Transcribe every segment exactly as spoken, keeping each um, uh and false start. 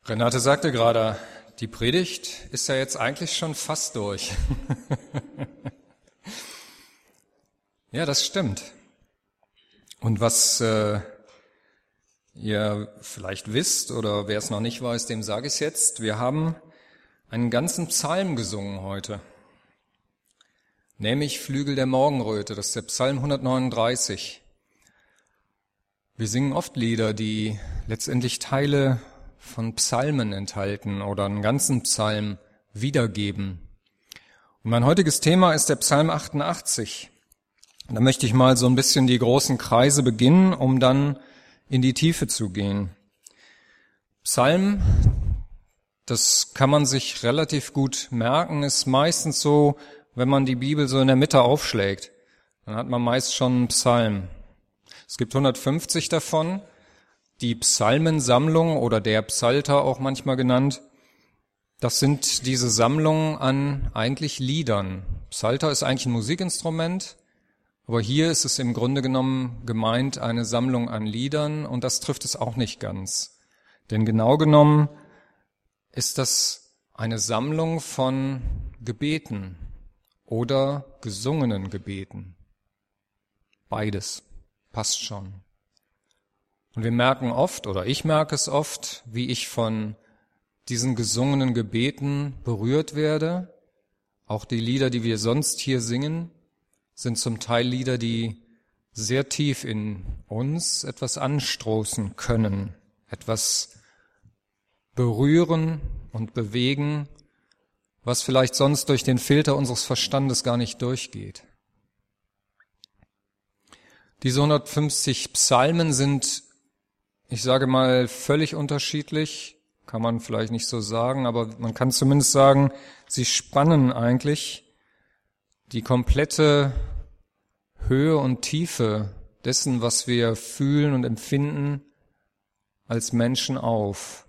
Renate sagte gerade, die Predigt ist ja jetzt eigentlich schon fast durch. Ja, das stimmt. Und was äh, ihr vielleicht wisst oder wer es noch nicht weiß, dem sage ich es jetzt. Wir haben einen ganzen Psalm gesungen heute, nämlich Flügel der Morgenröte, das ist der Psalm hundertneununddreißig. Wir singen oft Lieder, die letztendlich Teile von Psalmen enthalten oder einen ganzen Psalm wiedergeben. Und mein heutiges Thema ist der Psalm achtundachtzig. Da möchte ich mal so ein bisschen die großen Kreise beginnen, um dann in die Tiefe zu gehen. Psalm, das kann man sich relativ gut merken, ist meistens so, wenn man die Bibel so in der Mitte aufschlägt, dann hat man meist schon einen Psalm. Es gibt hundertfünfzig davon. Die Psalmensammlung oder der Psalter auch manchmal genannt, das sind diese Sammlungen an eigentlich Liedern. Psalter ist eigentlich ein Musikinstrument, aber hier ist es im Grunde genommen gemeint eine Sammlung an Liedern und das trifft es auch nicht ganz. Denn genau genommen ist das eine Sammlung von Gebeten oder gesungenen Gebeten. Beides passt schon. Und wir merken oft, oder ich merke es oft, wie ich von diesen gesungenen Gebeten berührt werde. Auch die Lieder, die wir sonst hier singen, sind zum Teil Lieder, die sehr tief in uns etwas anstoßen können, etwas berühren und bewegen, was vielleicht sonst durch den Filter unseres Verstandes gar nicht durchgeht. Diese hundertfünfzig Psalmen sind, ich sage mal, völlig unterschiedlich, kann man vielleicht nicht so sagen, aber man kann zumindest sagen, sie spannen eigentlich die komplette Höhe und Tiefe dessen, was wir fühlen und empfinden als Menschen auf.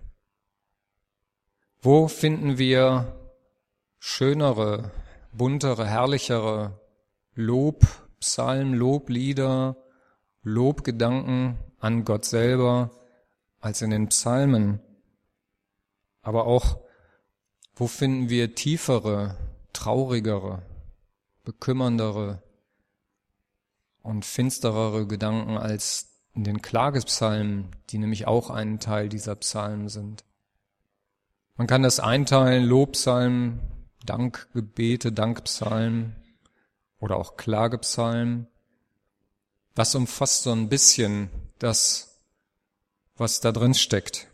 Wo finden wir schönere, buntere, herrlichere Lobpsalmen, Loblieder, Lobgedanken an Gott selber als in den Psalmen? Aber auch, wo finden wir tiefere, traurigere, bekümmerndere und finsterere Gedanken als in den Klagepsalmen, die nämlich auch ein Teil dieser Psalmen sind? Man kann das einteilen, Lobpsalmen, Dankgebete, Dankpsalmen oder auch Klagepsalmen. Das umfasst so ein bisschen das, was da drin steckt.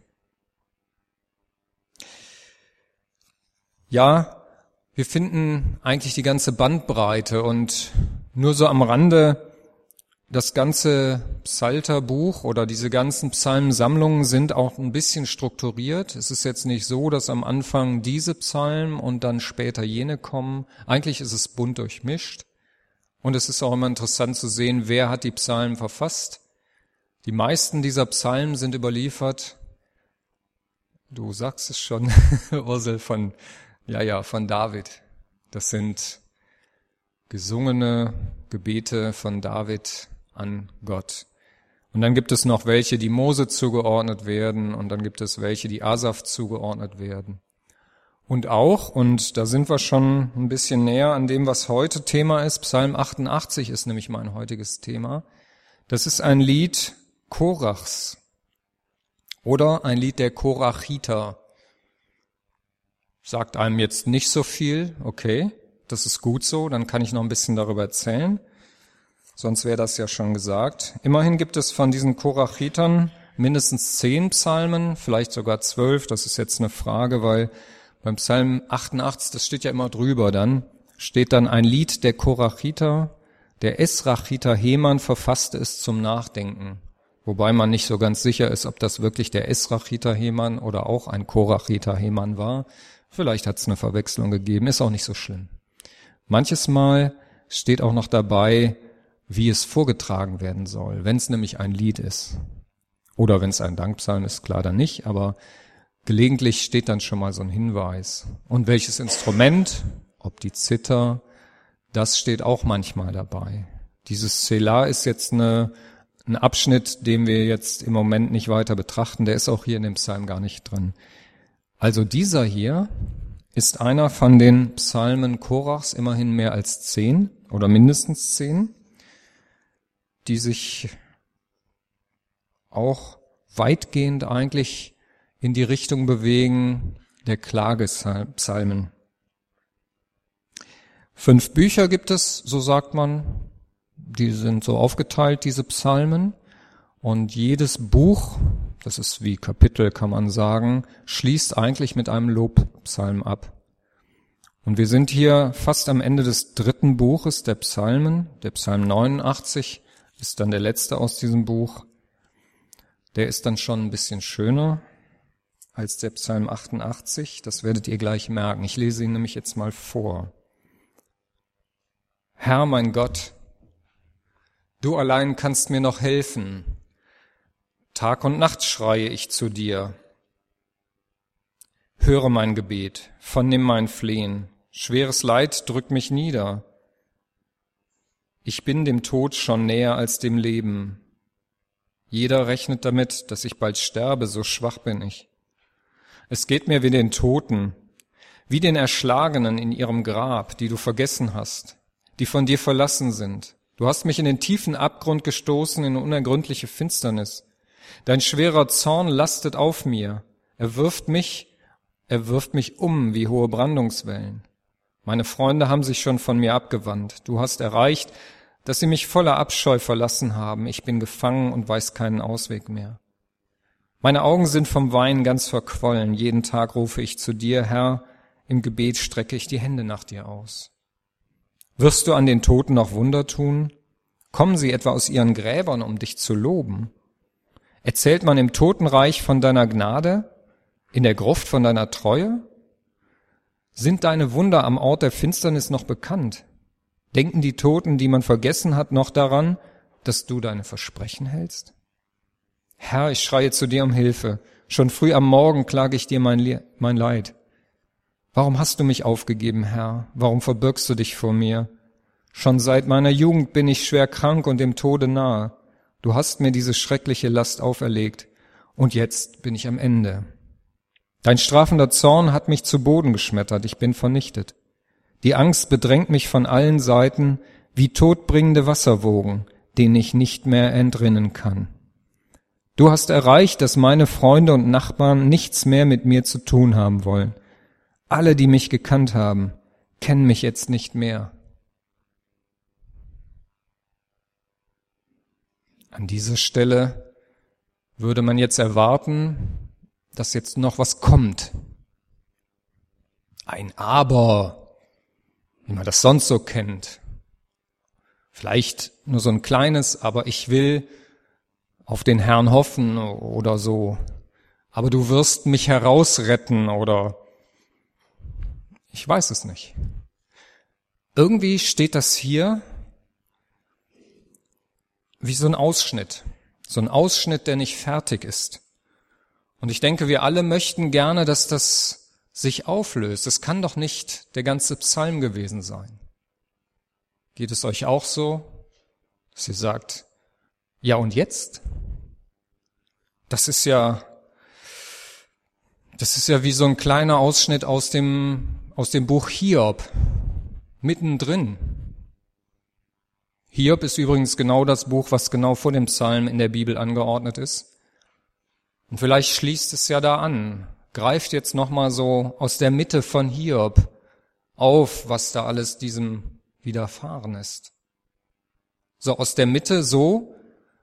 Ja, wir finden eigentlich die ganze Bandbreite und nur so am Rande, das ganze Psalterbuch oder diese ganzen Psalmensammlungen sind auch ein bisschen strukturiert. Es ist jetzt nicht so, dass am Anfang diese Psalmen und dann später jene kommen. Eigentlich ist es bunt durchmischt. Und es ist auch immer interessant zu sehen, wer hat die Psalmen verfasst. Die meisten dieser Psalmen sind überliefert, du sagst es schon, Ursel, von, ja, ja, von David. Das sind gesungene Gebete von David an Gott. Und dann gibt es noch welche, die Mose zugeordnet werden, und dann gibt es welche, die Asaf zugeordnet werden. Und auch, und da sind wir schon ein bisschen näher an dem, was heute Thema ist, Psalm achtundachtzig ist nämlich mein heutiges Thema. Das ist ein Lied Korachs oder ein Lied der Korachiter. Sagt einem jetzt nicht so viel, okay, das ist gut so, dann kann ich noch ein bisschen darüber erzählen, sonst wäre das ja schon gesagt. Immerhin gibt es von diesen Korachitern mindestens zehn Psalmen, vielleicht sogar zwölf, das ist jetzt eine Frage, weil beim Psalm achtundachtzig, das steht ja immer drüber dann, steht dann ein Lied der Korachiter, der Esrachiter Heman verfasste es zum Nachdenken. Wobei man nicht so ganz sicher ist, ob das wirklich der Esrachiter Heman oder auch ein Korachiter Heman war. Vielleicht hat es eine Verwechslung gegeben, ist auch nicht so schlimm. Manches Mal steht auch noch dabei, wie es vorgetragen werden soll, wenn es nämlich ein Lied ist. Oder wenn es ein Dankpsalm ist, klar dann nicht, aber gelegentlich steht dann schon mal so ein Hinweis. Und welches Instrument, ob die Zither, das steht auch manchmal dabei. Dieses Selah ist jetzt eine, ein Abschnitt, den wir jetzt im Moment nicht weiter betrachten. Der ist auch hier in dem Psalm gar nicht drin. Also dieser hier ist einer von den Psalmen Korachs, immerhin mehr als zehn oder mindestens zehn, die sich auch weitgehend eigentlich in die Richtung bewegen der Klagepsalmen. Fünf Bücher gibt es, so sagt man, die sind so aufgeteilt, diese Psalmen. Und jedes Buch, das ist wie Kapitel, kann man sagen, schließt eigentlich mit einem Lobpsalm ab. Und wir sind hier fast am Ende des dritten Buches der Psalmen. Der Psalm neunundachtzig ist dann der letzte aus diesem Buch. Der ist dann schon ein bisschen schöner als der Psalm achtundachtzig. Das werdet ihr gleich merken. Ich lese ihn nämlich jetzt mal vor. Herr, mein Gott, du allein kannst mir noch helfen. Tag und Nacht schreie ich zu dir. Höre mein Gebet, vernimm mein Flehen. Schweres Leid drückt mich nieder. Ich bin dem Tod schon näher als dem Leben. Jeder rechnet damit, dass ich bald sterbe, so schwach bin ich. Es geht mir wie den Toten, wie den Erschlagenen in ihrem Grab, die du vergessen hast, die von dir verlassen sind. Du hast mich in den tiefen Abgrund gestoßen, in unergründliche Finsternis. Dein schwerer Zorn lastet auf mir. Er wirft mich, er wirft mich um wie hohe Brandungswellen. Meine Freunde haben sich schon von mir abgewandt. Du hast erreicht, dass sie mich voller Abscheu verlassen haben. Ich bin gefangen und weiß keinen Ausweg mehr. Meine Augen sind vom Weinen ganz verquollen. Jeden Tag rufe ich zu dir, Herr. Im Gebet strecke ich die Hände nach dir aus. Wirst du an den Toten noch Wunder tun? Kommen sie etwa aus ihren Gräbern, um dich zu loben? Erzählt man im Totenreich von deiner Gnade, in der Gruft von deiner Treue? Sind deine Wunder am Ort der Finsternis noch bekannt? Denken die Toten, die man vergessen hat, noch daran, dass du deine Versprechen hältst? Herr, ich schreie zu dir um Hilfe. Schon früh am Morgen klage ich dir mein, Le- mein Leid. Warum hast du mich aufgegeben, Herr? Warum verbirgst du dich vor mir? Schon seit meiner Jugend bin ich schwer krank und dem Tode nahe. Du hast mir diese schreckliche Last auferlegt, und jetzt bin ich am Ende. Dein strafender Zorn hat mich zu Boden geschmettert, ich bin vernichtet. Die Angst bedrängt mich von allen Seiten wie todbringende Wasserwogen, denen ich nicht mehr entrinnen kann. Du hast erreicht, dass meine Freunde und Nachbarn nichts mehr mit mir zu tun haben wollen. Alle, die mich gekannt haben, kennen mich jetzt nicht mehr. An dieser Stelle würde man jetzt erwarten, dass jetzt noch was kommt. Ein Aber, wie man das sonst so kennt. Vielleicht nur so ein kleines, aber ich will auf den Herrn hoffen oder so. Aber du wirst mich herausretten oder ich weiß es nicht. Irgendwie steht das hier wie so ein Ausschnitt. So ein Ausschnitt, der nicht fertig ist. Und ich denke, wir alle möchten gerne, dass das sich auflöst. Es kann doch nicht der ganze Psalm gewesen sein. Geht es euch auch so, dass ihr sagt, ja und jetzt? Das ist ja, das ist ja wie so ein kleiner Ausschnitt aus dem, aus dem Buch Hiob, mittendrin. Hiob ist übrigens genau das Buch, was genau vor dem Psalm in der Bibel angeordnet ist. Und vielleicht schließt es ja da an, greift jetzt nochmal so aus der Mitte von Hiob auf, was da alles diesem widerfahren ist. So aus der Mitte so,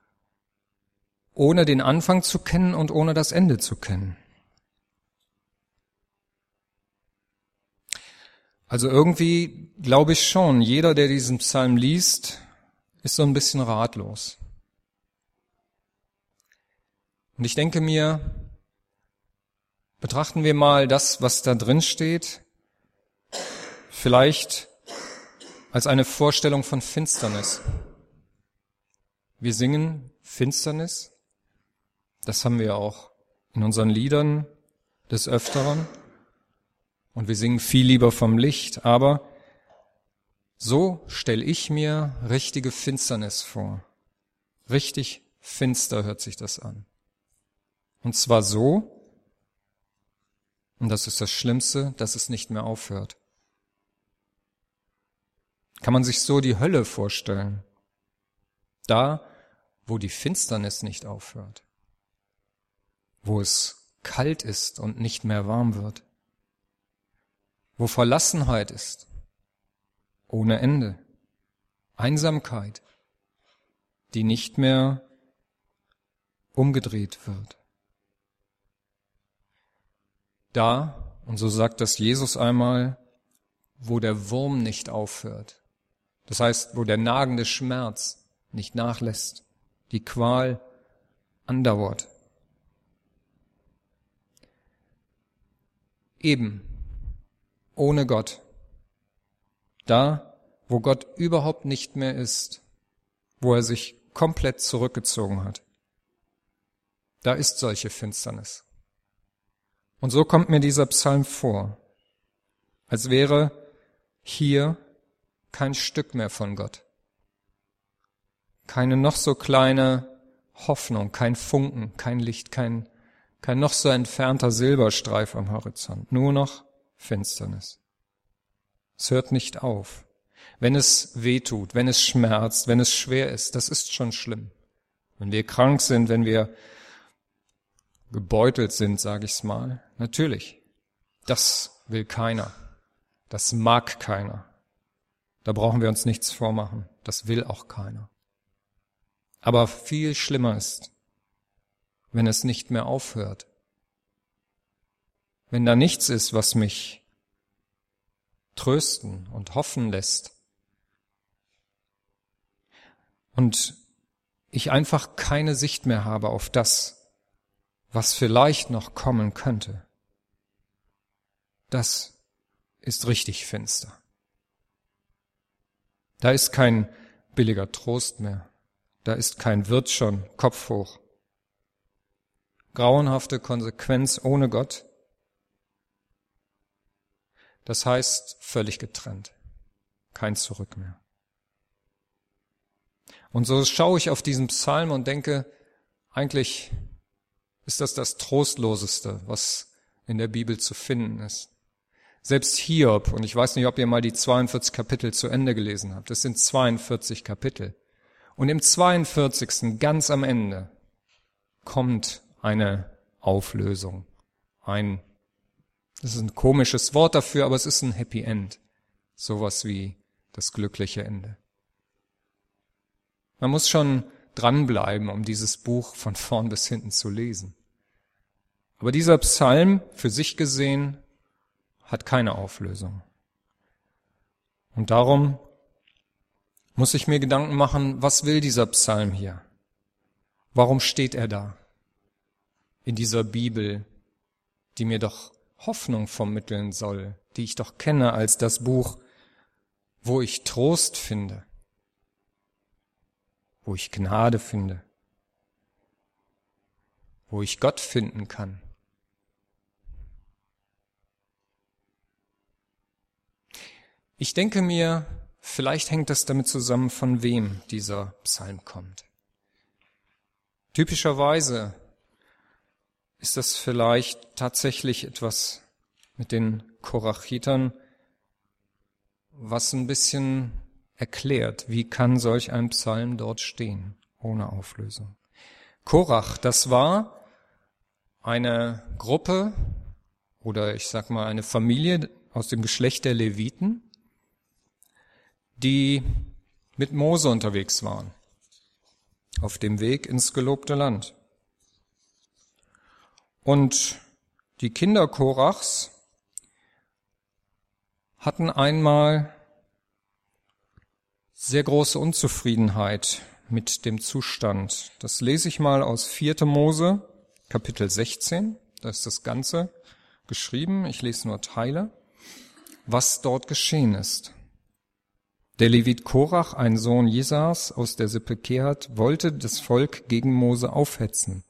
ohne den Anfang zu kennen und ohne das Ende zu kennen. Also irgendwie glaube ich schon, jeder, der diesen Psalm liest, ist so ein bisschen ratlos. Und ich denke mir, betrachten wir mal das, was da drin steht, vielleicht als eine Vorstellung von Finsternis. Wir singen Finsternis, das haben wir auch in unseren Liedern des Öfteren, und wir singen viel lieber vom Licht, aber so stelle ich mir richtige Finsternis vor. Richtig finster hört sich das an. Und zwar so, Und das ist das Schlimmste, dass es nicht mehr aufhört. Kann man sich so die Hölle vorstellen? Da, wo die Finsternis nicht aufhört, wo es kalt ist und nicht mehr warm wird, wo Verlassenheit ist, ohne Ende, Einsamkeit, die nicht mehr umgedreht wird. Da, und so sagt das Jesus einmal, wo der Wurm nicht aufhört, das heißt, wo der nagende Schmerz nicht nachlässt, die Qual andauert. Eben, ohne Gott. Da, wo Gott überhaupt nicht mehr ist, wo er sich komplett zurückgezogen hat. Da ist solche Finsternis. Und so kommt mir dieser Psalm vor, als wäre hier kein Stück mehr von Gott. Keine noch so kleine Hoffnung, kein Funken, kein Licht, kein, kein noch so entfernter Silberstreif am Horizont. Nur noch Finsternis. Es hört nicht auf. Wenn es weh tut, wenn es schmerzt, wenn es schwer ist, das ist schon schlimm. Wenn wir krank sind, wenn wir gebeutelt sind, sage ich's mal, natürlich. Das will keiner. Das mag keiner. Da brauchen wir uns nichts vormachen. Das will auch keiner. Aber viel schlimmer ist, wenn es nicht mehr aufhört. Wenn da nichts ist, was mich trösten und hoffen lässt. Und ich einfach keine Sicht mehr habe auf das, was vielleicht noch kommen könnte. Das ist richtig finster. Da ist kein billiger Trost mehr. Da ist kein Wird schon, Kopf hoch. Grauenhafte Konsequenz ohne Gott. Das heißt, völlig getrennt. Kein Zurück mehr. Und so schaue ich auf diesen Psalm und denke, eigentlich ist das das Trostloseste, was in der Bibel zu finden ist. Selbst Hiob, und ich weiß nicht, ob ihr mal die zweiundvierzig Kapitel zu Ende gelesen habt, das sind zweiundvierzig Kapitel. Und im zweiundvierzigsten ganz am Ende, kommt eine Auflösung. Ein, das ist ein komisches Wort dafür, aber es ist ein Happy End. Sowas wie das glückliche Ende. Man muss schon dranbleiben, um dieses Buch von vorn bis hinten zu lesen. Aber dieser Psalm, für sich gesehen, hat keine Auflösung. Und darum muss ich mir Gedanken machen, was will dieser Psalm hier? Warum steht er da? In dieser Bibel, die mir doch Hoffnung vermitteln soll, die ich doch kenne als das Buch, wo ich Trost finde, wo ich Gnade finde, wo ich Gott finden kann. Ich denke mir, vielleicht hängt das damit zusammen, von wem dieser Psalm kommt. Typischerweise ist das vielleicht tatsächlich etwas mit den Korachitern, was ein bisschen erklärt, wie kann solch ein Psalm dort stehen, ohne Auflösung. Korach, das war eine Gruppe oder ich sag mal eine Familie aus dem Geschlecht der Leviten, die mit Mose unterwegs waren, auf dem Weg ins gelobte Land. Und die Kinder Korachs hatten einmal sehr große Unzufriedenheit mit dem Zustand. Das lese ich mal aus vierter Mose, Kapitel sechzehn. Da ist das Ganze geschrieben. Ich lese nur Teile, was dort geschehen ist. Der Levit Korach, ein Sohn Jesas aus der Sippe Kehat, wollte das Volk gegen Mose aufhetzen.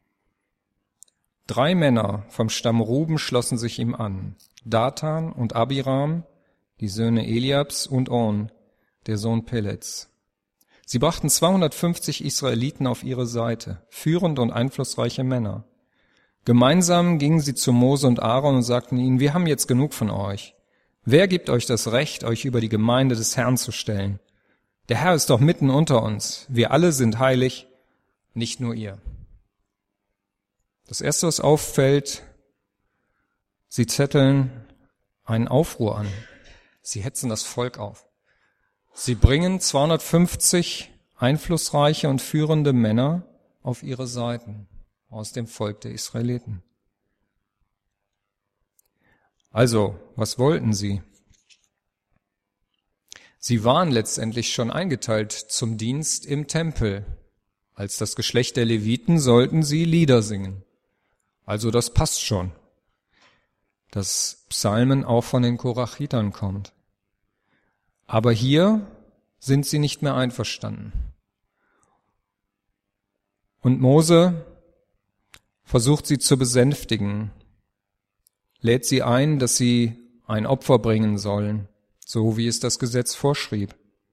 Drei Männer vom Stamm Ruben schlossen sich ihm an, Datan und Abiram, die Söhne Eliabs, und Orn, der Sohn Pelets. Sie brachten zweihundertfünfzig Israeliten auf ihre Seite, führende und einflussreiche Männer. Gemeinsam gingen sie zu Mose und Aaron und sagten ihnen, wir haben jetzt genug von euch. Wer gibt euch das Recht, euch über die Gemeinde des Herrn zu stellen? Der Herr ist doch mitten unter uns. Wir alle sind heilig, nicht nur ihr. Das Erste, was auffällt, sie zetteln einen Aufruhr an. Sie hetzen das Volk auf. Sie bringen zweihundertfünfzig einflussreiche und führende Männer auf ihre Seiten aus dem Volk der Israeliten. Also, was wollten sie? Sie waren letztendlich schon eingeteilt zum Dienst im Tempel. Als das Geschlecht der Leviten sollten sie Lieder singen. Also das passt schon, dass Psalmen auch von den Korachitern kommt. Aber hier sind sie nicht mehr einverstanden. Und Mose versucht sie zu besänftigen, lädt sie ein, dass sie ein Opfer bringen sollen, so wie es das Gesetz vorschrieb.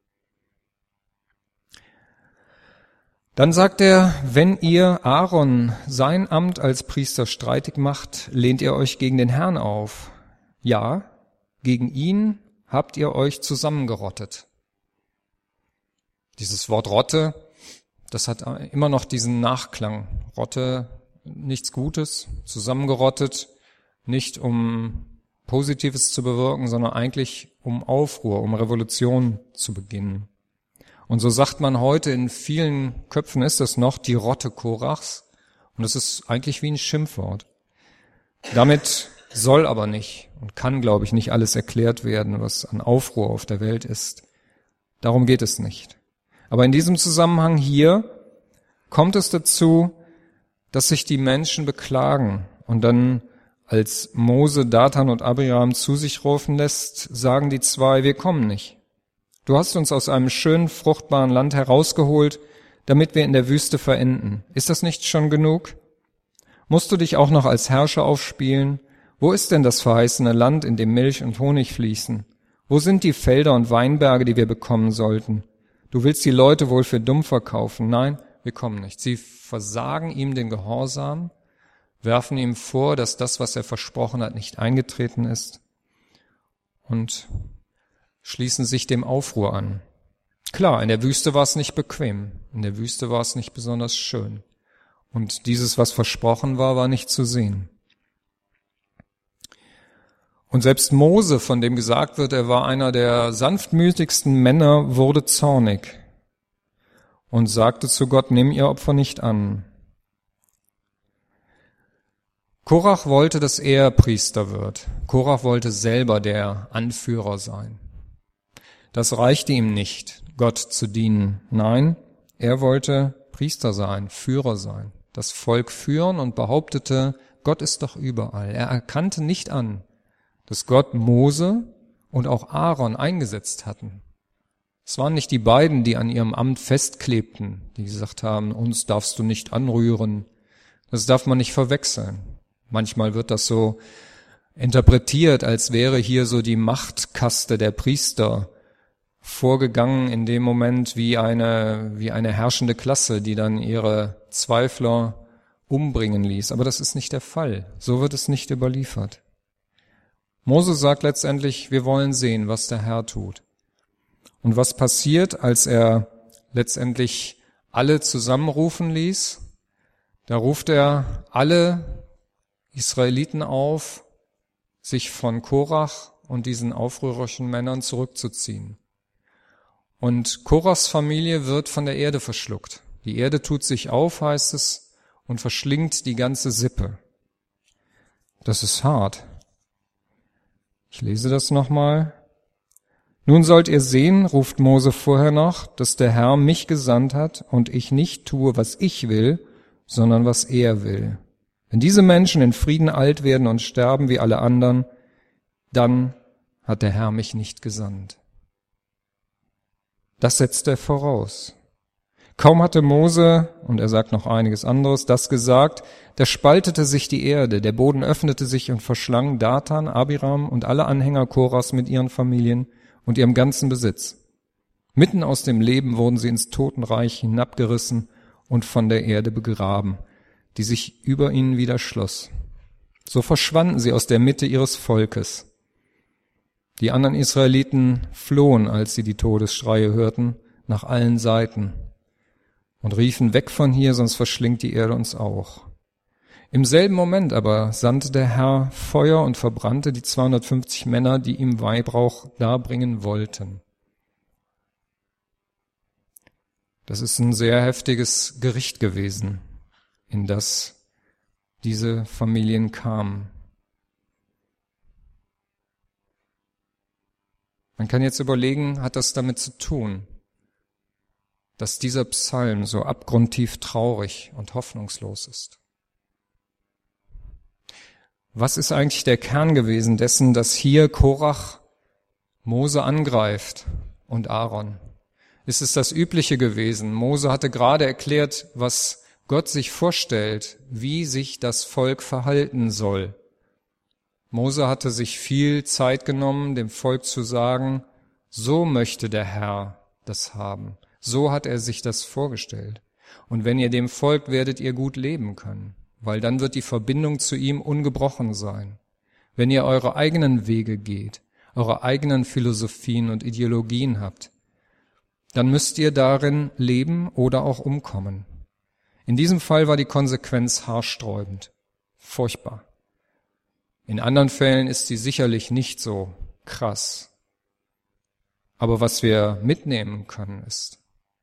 Dann sagt er, wenn ihr Aaron sein Amt als Priester streitig macht, lehnt ihr euch gegen den Herrn auf. Ja, gegen ihn habt ihr euch zusammengerottet. Dieses Wort Rotte, das hat immer noch diesen Nachklang. Rotte, nichts Gutes, zusammengerottet, nicht um Positives zu bewirken, sondern eigentlich um Aufruhr, um Revolution zu beginnen. Und so sagt man heute, in vielen Köpfen ist das noch, die Rotte Korachs. Und das ist eigentlich wie ein Schimpfwort. Damit soll aber nicht und kann, glaube ich, nicht alles erklärt werden, was an Aufruhr auf der Welt ist. Darum geht es nicht. Aber in diesem Zusammenhang hier kommt es dazu, dass sich die Menschen beklagen und dann, als Mose Dathan und Abiram zu sich rufen lässt, sagen die zwei, wir kommen nicht. Du hast uns aus einem schönen, fruchtbaren Land herausgeholt, damit wir in der Wüste verenden. Ist das nicht schon genug? Musst du dich auch noch als Herrscher aufspielen? Wo ist denn das verheißene Land, in dem Milch und Honig fließen? Wo sind die Felder und Weinberge, die wir bekommen sollten? Du willst die Leute wohl für dumm verkaufen? Nein, wir kommen nicht. Sie versagen ihm den Gehorsam, werfen ihm vor, dass das, was er versprochen hat, nicht eingetreten ist und schließen sich dem Aufruhr an. Klar, in der Wüste war es nicht bequem, in der Wüste war es nicht besonders schön. Und dieses, was versprochen war, war nicht zu sehen. Und selbst Mose, von dem gesagt wird, er war einer der sanftmütigsten Männer, wurde zornig und sagte zu Gott, nimm ihr Opfer nicht an. Korach wollte, dass er Priester wird. Korach wollte selber der Anführer sein. Das reichte ihm nicht, Gott zu dienen. Nein, er wollte Priester sein, Führer sein, das Volk führen und behauptete, Gott ist doch überall. Er erkannte nicht an, dass Gott Mose und auch Aaron eingesetzt hatten. Es waren nicht die beiden, die an ihrem Amt festklebten, die gesagt haben, uns darfst du nicht anrühren. Das darf man nicht verwechseln. Manchmal wird das so interpretiert, als wäre hier so die Machtkaste der Priester vorgegangen in dem Moment wie eine, wie eine herrschende Klasse, die dann ihre Zweifler umbringen ließ. Aber das ist nicht der Fall. So wird es nicht überliefert. Mose sagt letztendlich, wir wollen sehen, was der Herr tut. Und was passiert, als er letztendlich alle zusammenrufen ließ? Da ruft er alle Israeliten auf, sich von Korach und diesen aufrührerischen Männern zurückzuziehen. Und Korachs Familie wird von der Erde verschluckt. Die Erde tut sich auf, heißt es, und verschlingt die ganze Sippe. Das ist hart. Ich lese das nochmal. Nun sollt ihr sehen, ruft Mose vorher noch, dass der Herr mich gesandt hat und ich nicht tue, was ich will, sondern was er will. Wenn diese Menschen in Frieden alt werden und sterben wie alle anderen, dann hat der Herr mich nicht gesandt. Das setzt er voraus. Kaum hatte Mose, und er sagt noch einiges anderes, das gesagt, da spaltete sich die Erde, der Boden öffnete sich und verschlang Dathan, Abiram und alle Anhänger Korachs mit ihren Familien und ihrem ganzen Besitz. Mitten aus dem Leben wurden sie ins Totenreich hinabgerissen und von der Erde begraben. die sich über ihnen wieder schloss. So verschwanden sie aus der Mitte ihres Volkes. Die anderen Israeliten flohen, als sie die Todesschreie hörten, nach allen Seiten und riefen, weg von hier, sonst verschlingt die Erde uns auch. Im selben Moment aber sandte der Herr Feuer und verbrannte die zweihundertfünfzig Männer, die ihm Weihrauch darbringen wollten. Das ist ein sehr heftiges Gericht gewesen, in das diese Familien kamen. Man kann jetzt überlegen, hat das damit zu tun, dass dieser Psalm so abgrundtief traurig und hoffnungslos ist? Was ist eigentlich der Kern gewesen dessen, dass hier Korach Mose angreift und Aaron? Ist es das Übliche gewesen? Mose hatte gerade erklärt, was Gott sich vorstellt, wie sich das Volk verhalten soll. Mose hatte sich viel Zeit genommen, dem Volk zu sagen, so möchte der Herr das haben. So hat er sich das vorgestellt. Und wenn ihr dem folgt, werdet ihr gut leben können, weil dann wird die Verbindung zu ihm ungebrochen sein. Wenn ihr eure eigenen Wege geht, eure eigenen Philosophien und Ideologien habt, dann müsst ihr darin leben oder auch umkommen. In diesem Fall war die Konsequenz haarsträubend, furchtbar. In anderen Fällen ist sie sicherlich nicht so krass. Aber was wir mitnehmen können ist,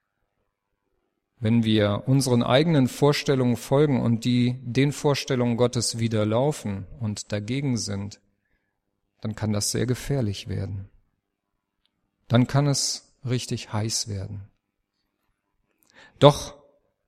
wenn wir unseren eigenen Vorstellungen folgen und die den Vorstellungen Gottes widerlaufen und dagegen sind, dann kann das sehr gefährlich werden. Dann kann es richtig heiß werden. Doch,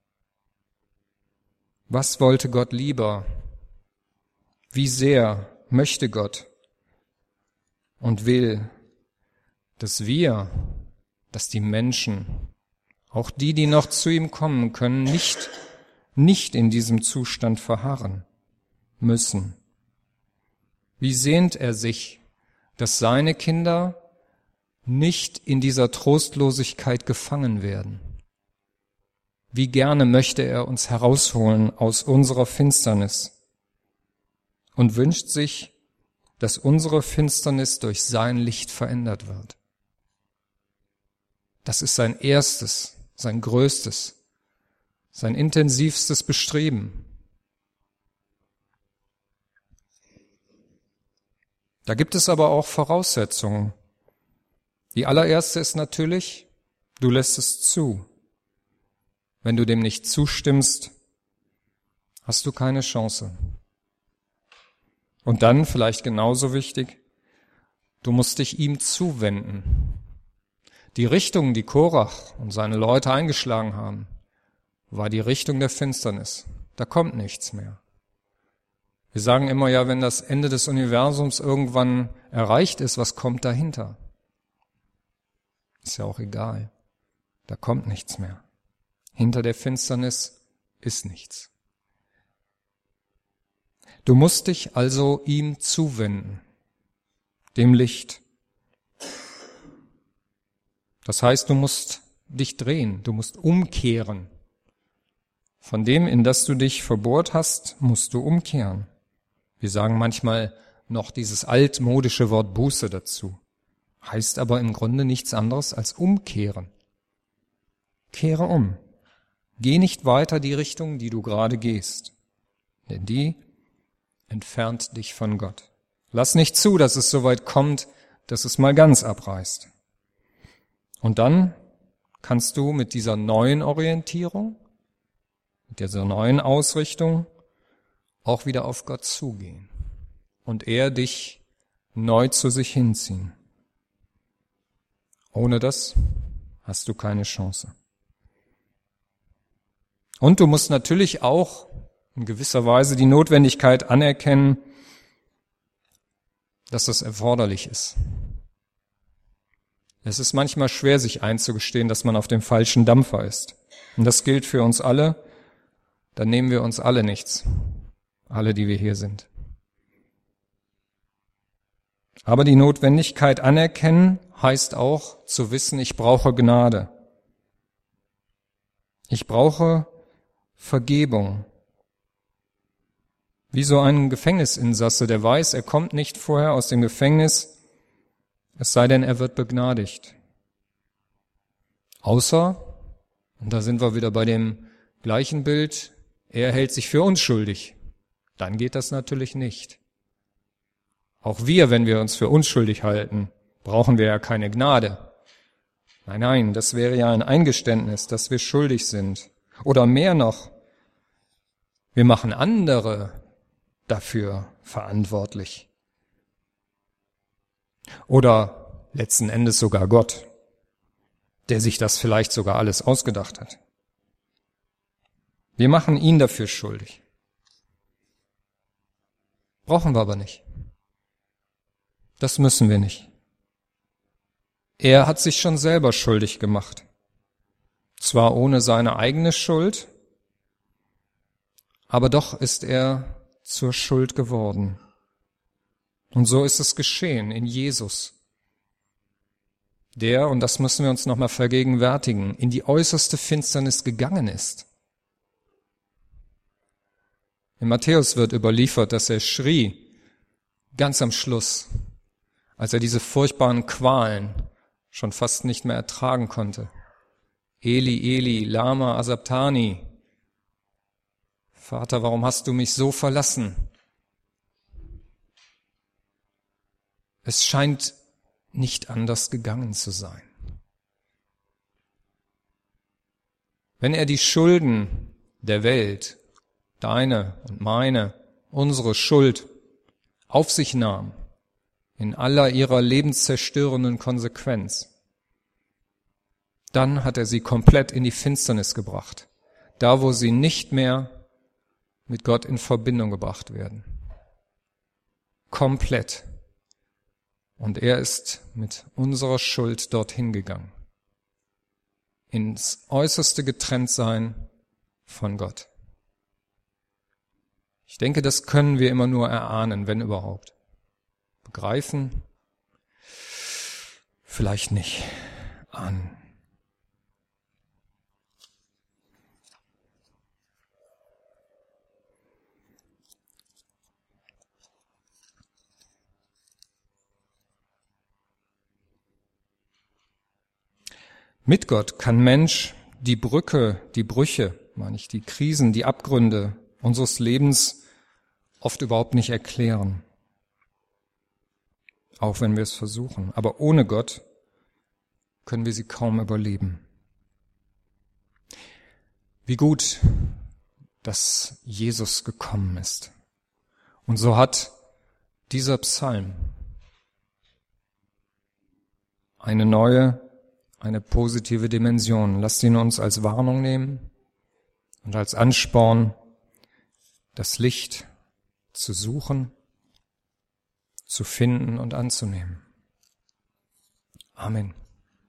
was wollte Gott lieber? Wie sehr möchte Gott und will, dass wir, dass die Menschen, auch die, die noch zu ihm kommen können, nicht, nicht in diesem Zustand verharren müssen. Wie sehnt er sich, dass seine Kinder nicht in dieser Trostlosigkeit gefangen werden? Wie gerne möchte er uns herausholen aus unserer Finsternis und wünscht sich, dass unsere Finsternis durch sein Licht verändert wird. Das ist sein erstes, sein größtes, sein intensivstes Bestreben. Da gibt es aber auch Voraussetzungen. Die allererste ist natürlich, du lässt es zu. Wenn du dem nicht zustimmst, hast du keine Chance. Und dann, vielleicht genauso wichtig, du musst dich ihm zuwenden. Die Richtung, die Korach und seine Leute eingeschlagen haben, war die Richtung der Finsternis. Da kommt nichts mehr. Wir sagen immer, ja, wenn das Ende des Universums irgendwann erreicht ist, was kommt dahinter? Ist ja auch egal. Da kommt nichts mehr. Hinter der Finsternis ist nichts. Du musst dich also ihm zuwenden, dem Licht. Das heißt, du musst dich drehen, du musst umkehren. Von dem, in das du dich verbohrt hast, musst du umkehren. Wir sagen manchmal noch dieses altmodische Wort Buße dazu. Heißt aber im Grunde nichts anderes als umkehren. Kehre um. Geh nicht weiter die Richtung, die du gerade gehst. Denn die entfernt dich von Gott. Lass nicht zu, dass es so weit kommt, dass es mal ganz abreißt. Und dann kannst du mit dieser neuen Orientierung, mit dieser neuen Ausrichtung auch wieder auf Gott zugehen und er dich neu zu sich hinziehen. Ohne das hast du keine Chance. Und du musst natürlich auch in gewisser Weise die Notwendigkeit anerkennen, dass das erforderlich ist. Es ist manchmal schwer, sich einzugestehen, dass man auf dem falschen Dampfer ist. Und das gilt für uns alle. Dann nehmen wir uns alle nichts. Alle, die wir hier sind. Aber die Notwendigkeit anerkennen heißt auch zu wissen, ich brauche Gnade. Ich brauche Vergebung. Wie so ein Gefängnisinsasse, der weiß, er kommt nicht vorher aus dem Gefängnis, es sei denn, er wird begnadigt. Außer, und da sind wir wieder bei dem gleichen Bild, er hält sich für unschuldig. Dann geht das natürlich nicht. Auch wir, wenn wir uns für unschuldig halten, brauchen wir ja keine Gnade. Nein, nein, das wäre ja ein Eingeständnis, dass wir schuldig sind. Oder mehr noch, wir machen andere dafür verantwortlich. Oder letzten Endes sogar Gott, der sich das vielleicht sogar alles ausgedacht hat. Wir machen ihn dafür schuldig. Brauchen wir aber nicht. Das müssen wir nicht. Er hat sich schon selber schuldig gemacht. Zwar ohne seine eigene Schuld, aber doch ist er zur Schuld geworden. Und so ist es geschehen in Jesus, der, und das müssen wir uns nochmal vergegenwärtigen, in die äußerste Finsternis gegangen ist. In Matthäus wird überliefert, dass er schrie, ganz am Schluss, als er diese furchtbaren Qualen schon fast nicht mehr ertragen konnte. Eli, Eli, lama asabtani. Vater, warum hast du mich so verlassen? Es scheint nicht anders gegangen zu sein. Wenn er die Schulden der Welt, deine und meine, unsere Schuld, auf sich nahm, in aller ihrer lebenszerstörenden Konsequenz, dann hat er sie komplett in die Finsternis gebracht, da wo sie nicht mehr mit Gott in Verbindung gebracht werden. Komplett. Und er ist mit unserer Schuld dorthin gegangen. Ins äußerste Getrenntsein von Gott. Ich denke, das können wir immer nur erahnen, wenn überhaupt. Begreifen? Vielleicht nicht. Ahnen. Mit Gott kann Mensch die Brücke, die Brüche, meine ich, die Krisen, die Abgründe unseres Lebens oft überhaupt nicht erklären. Auch wenn wir es versuchen. Aber ohne Gott können wir sie kaum überleben. Wie gut, dass Jesus gekommen ist. Und so hat dieser Psalm eine neue, eine positive Dimension. Lasst ihn uns als Warnung nehmen und als Ansporn, das Licht zu suchen, zu finden und anzunehmen. Amen.